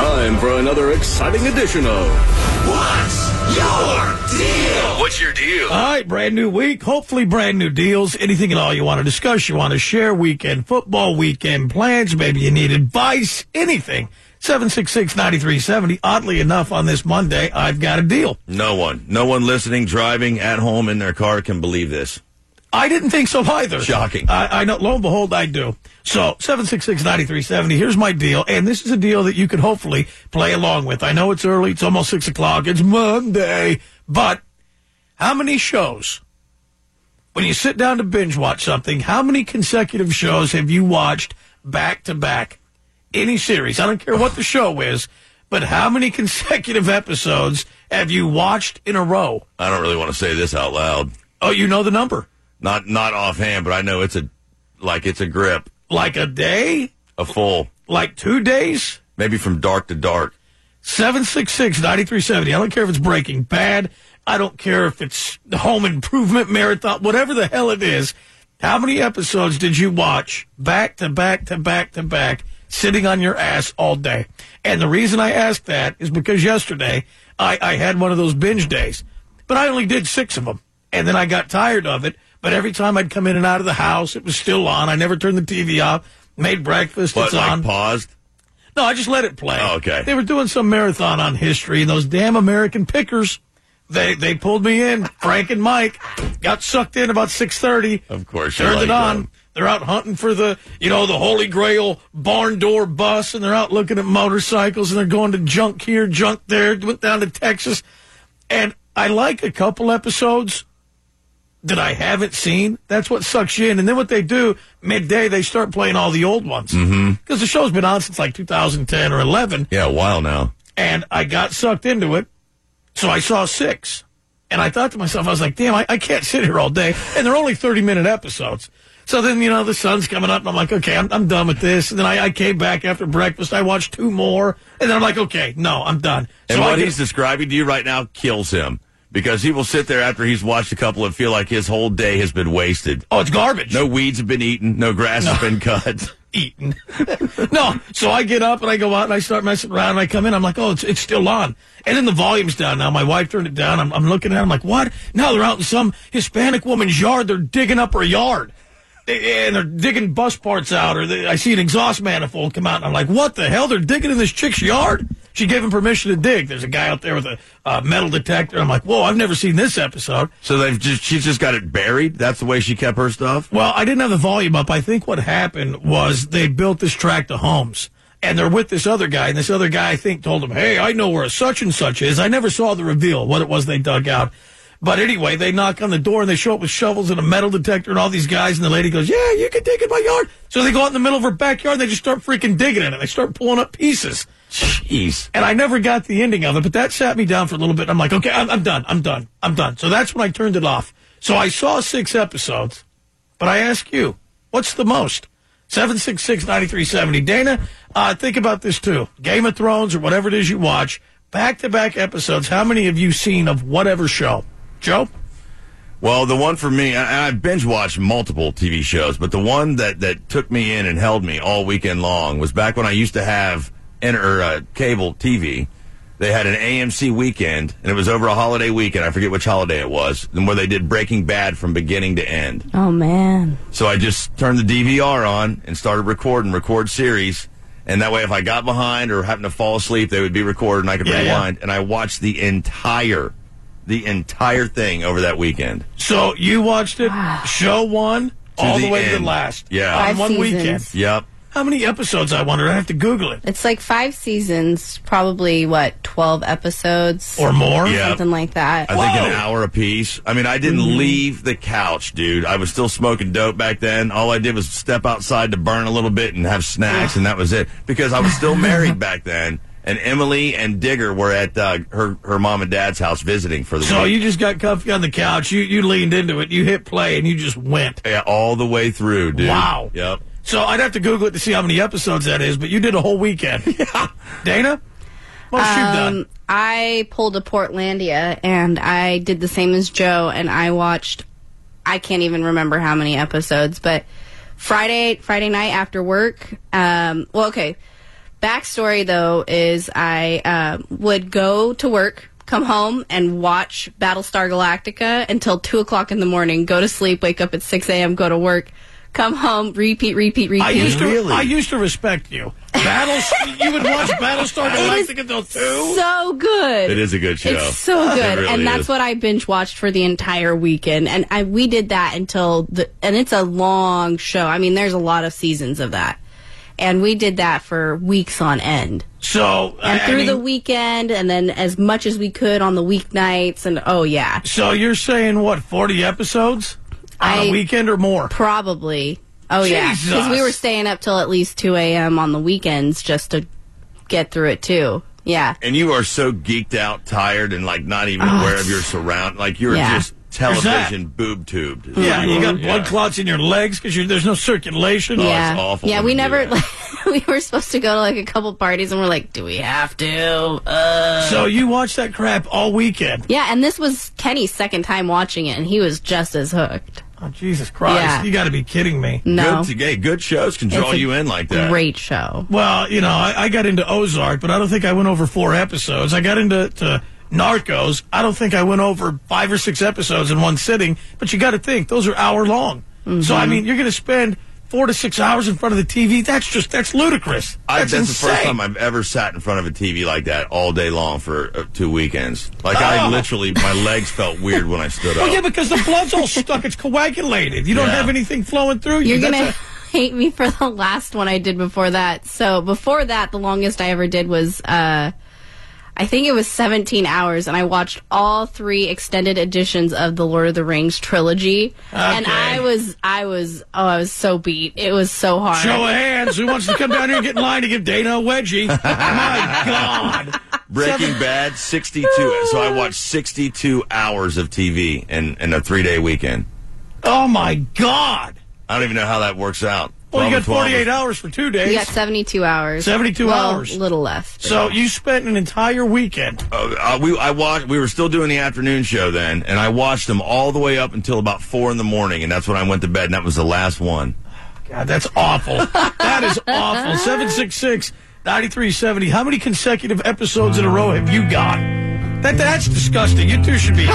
Time for another exciting edition of What's Your Deal? What's Your Deal? All right, brand new week, hopefully brand new deals. Anything at all you want to discuss, you want to share, weekend football, weekend plans, maybe you need advice, anything. 766-9370. Oddly enough, on this Monday, I've got a deal. No one listening, driving, at home, in their car can believe this. I didn't think so either. Shocking. I know, lo and behold, I do. So, 766-9370, here's my deal, and this is a deal that you could hopefully play along with. I know it's early, it's almost 6 o'clock, it's Monday, but how many shows, when you sit down to binge watch something, how many consecutive shows have you watched back-to-back? Any series, I don't care what the show is, but how many consecutive episodes have you watched in a row? I don't really want to say this out loud. Oh, you know the number? Not offhand, but I know it's a grip. Like a day? A full. Like 2 days? Maybe from dark to dark. 766-9370. I don't care if it's Breaking Bad. I don't care if it's the Home Improvement Marathon, whatever the hell it is. How many episodes did you watch back to back to back to back, sitting on your ass all day? And the reason I ask that is because yesterday I had one of those binge days, but I only did 6 of them. And then I got tired of it. But every time I'd come in and out of the house, it was still on. I never turned the TV off. Made breakfast. What, it's like on. Paused? No, I just let it play. Oh, okay. They were doing some marathon on history, and those damn American pickers, they pulled me in. Frank and Mike got sucked in about 6:30. Of course. Turned it on. They're out hunting for the Holy Grail barn door bus, and they're out looking at motorcycles, and they're going to junk here, junk there. Went down to Texas. And I like a couple episodes that I haven't seen. That's what sucks you in. And then what they do, midday, they start playing all the old ones. Because the show's been on since like 2010 or 11. Yeah, a while now. And I got sucked into it, so I saw 6. And I thought to myself, I was like, damn, I can't sit here all day. And they're only 30-minute episodes. So then, the sun's coming up, and I'm like, okay, I'm done with this. And then I came back after breakfast. I watched 2 more. And then I'm like, okay, no, I'm done. And so what he's describing to you right now kills him. Because he will sit there after he's watched a couple and feel like his whole day has been wasted. Oh, it's garbage. No weeds have been eaten. No grass has been cut. Eaten. No. So I get up and I go out and I start messing around and I come in. I'm like, oh, it's still on. And then the volume's down now. My wife turned it down. I'm looking at it. I'm like, what? No, they're out in some Hispanic woman's yard. They're digging up her yard. And they're digging bus parts out. I see an exhaust manifold come out. And I'm like, what the hell? They're digging in this chick's yard? She gave him permission to dig. There's a guy out there with a metal detector. I'm like, whoa, I've never seen this episode. So she's just got it buried? That's the way she kept her stuff? Well, I didn't have the volume up. I think what happened was they built this tract of homes. And they're with this other guy. And this other guy, I think, told them, hey, I know where a such and such is. I never saw the reveal, what it was they dug out. But anyway, they knock on the door and they show up with shovels and a metal detector and all these guys. And the lady goes, yeah, you can dig in my yard. So they go out in the middle of her backyard and they just start freaking digging in it. They start pulling up pieces. Jeez. And I never got the ending of it, but that sat me down for a little bit. I'm like, okay, I'm done. So that's when I turned it off. So I saw 6 episodes, but I ask you, what's the most? 766-9370. Dana, think about this too. Game of Thrones or whatever it is you watch, back-to-back episodes, how many have you seen of whatever show? Joe? Well, the one for me, I binge watched multiple TV shows, but the one that took me in and held me all weekend long was back when I used to have cable TV. They had an AMC weekend, and it was over a holiday weekend. I forget which holiday it was, and where they did Breaking Bad from beginning to end. Oh, man. So I just turned the DVR on and started record series, and that way if I got behind or happened to fall asleep, they would be recorded and I could rewind. And I watched the entire thing over that weekend. So you watched it, show 1, all the way to the last. Yeah. On 5 one seasons. weekend. Yep. How many episodes, I wonder? I have to Google it. It's like 5 seasons, probably, 12 episodes? Or more? Yeah. Something like that. I think an hour apiece. I mean, I didn't leave the couch, dude. I was still smoking dope back then. All I did was step outside to burn a little bit and have snacks, and that was it. Because I was still married back then. And Emily and Digger were at her mom and dad's house visiting for the week. So you just got comfy on the couch. You leaned into it. You hit play, and you just went. Yeah, all the way through, dude. Wow. Yep. So I'd have to Google it to see how many episodes that is, but you did a whole weekend. Yeah. Dana? What's you done? I pulled a Portlandia, and I did the same as Joe, and I watched, I can't even remember how many episodes, but Friday night after work, backstory, though, is I would go to work, come home, and watch Battlestar Galactica until 2 o'clock in the morning, go to sleep, wake up at 6 a.m., go to work, come home, repeat. I used to respect you. You would watch Battlestar Galactica until 2? So good. It is a good show. It's so good. Really and that's is. what I binge watched for the entire weekend. And we did that until and it's a long show. I mean, there's a lot of seasons of that. And we did that for weeks on end. So and through the weekend, and then as much as we could on the weeknights, and oh yeah. So you're saying what, 40 episodes on a weekend or more? Probably. Oh yeah, Jesus. because we were staying up till at least 2 a.m. on the weekends just to get through it too. Yeah. And you are so geeked out, tired, and like not even aware of your surround. Like you're just television boob tubed. Yeah, you got blood clots in your legs because there's no circulation. Yeah, it's awful. Yeah, when we you do never. that. We were supposed to go to like a couple parties, and we're like, do we have to? So you watched that crap all weekend. Yeah, and this was Kenny's second time watching it, and he was just as hooked. Oh, Jesus Christ. Yeah. You got to be kidding me. No, Good shows can draw It's a you in like that. great show. Well, I got into Ozark, but I don't think I went over 4 episodes. I got into Narcos. I don't think I went over 5 or 6 episodes in one sitting. But you got to think, those are hour long. So, I mean, you're going to spend 4 to 6 hours in front of the TV. That's ludicrous. That's the insane. first time I've ever sat in front of a TV like that all day long for 2 weekends. Like I literally, my legs felt weird when I stood up. Well, yeah, because the blood's all stuck. It's coagulated. You don't have anything flowing through you. You're going to hate me for the last one I did before that. So before that, the longest I ever did was, I think it was 17 hours, and I watched all 3 extended editions of the Lord of the Rings trilogy. Okay. And I was so beat. It was so hard. Show of hands. Who wants to come down here and get in line to give Dana a wedgie? My God. Breaking Bad, 62. So I watched 62 hours of TV in a 3-day weekend. Oh, my God. I don't even know how that works out. Well, you got 12 48 hours for 2 days. You got 72 hours. 72 hours. A little less. So you spent an entire weekend. We were still doing the afternoon show then, and I watched them all the way up until about 4 in the morning, and that's when I went to bed, and that was the last one. God, that's awful. That is awful. 766-9370. How many consecutive episodes in a row have you got? That's disgusting. You two should be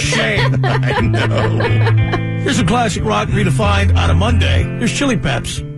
ashamed. I know. Here's a classic rock redefined on a Monday. Here's Chili Peps.